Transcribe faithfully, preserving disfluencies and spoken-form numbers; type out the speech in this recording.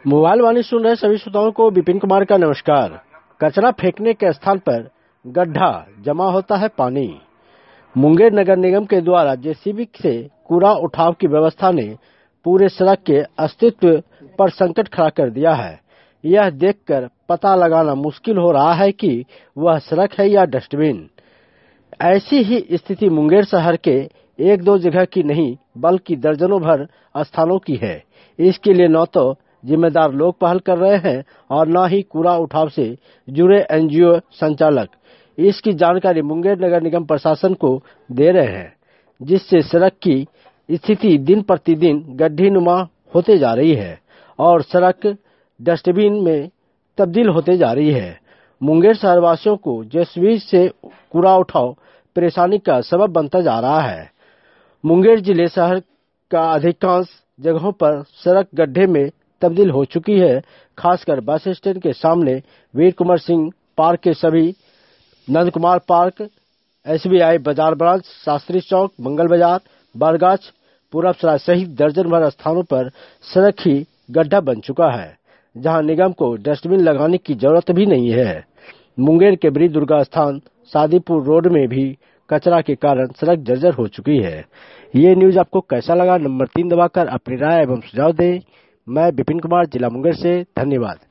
Mobile वाणी सुन रहे सभी श्रोताओं को विपिन कुमार का नमस्कार। कचरा फेंकने के स्थान पर गड्ढा जमा होता है पानी। मुंगेर नगर निगम के द्वारा जेसीबी से कूड़ा उठाव की व्यवस्था ने पूरे सड़क के अस्तित्व पर संकट खड़ा कर दिया है। यह देखकर पता लगाना मुश्किल हो रहा है कि वह सड़क है या डस्टबिन। ऐसी ही स्थिति मुंगेर शहर के एक दो जगह की नहीं बल्कि दर्जनों भर स्थानों की है। इसके लिए न तो जिम्मेदार लोग पहल कर रहे हैं और न ही कूड़ा उठाव से जुड़े एनजीओ संचालक इसकी जानकारी मुंगेर नगर निगम प्रशासन को दे रहे हैं, जिससे सड़क की स्थिति दिन प्रतिदिन गड्ढीनुमा होते जा रही है और सड़क डस्टबिन में तब्दील होते जा रही है। मुंगेर शहरवासियों को जेसीबी से कूड़ा उठाव परेशानी का सबब बनता जा रहा है। मुंगेर जिले शहर का अधिकांश जगहों पर सड़क गड्ढे में तब्दील हो चुकी है। खासकर बस स्टैंड के सामने वीर कुंवर सिंह पार्क के सभी, Nand Kumar park, SBI Bazar branch, Shastri Chowk, Mangal Bazar, Bargachh, पूरब सराय सहित दर्जन भर स्थानों पर सड़क ही गड्ढा बन चुका है, जहां निगम को डस्टबिन लगाने की जरूरत भी नहीं है। मुंगेर के ब्री दुर्गा स्थान सादीपुर रोड में भी कचरा के कारण सड़क जर्जर हो चुकी है। ये न्यूज आपको कैसा लगा? नंबर तीन दबाकर अपनी राय एवं सुझाव दें। मैं विपिन कुमार, जिला मुंगेर से, धन्यवाद।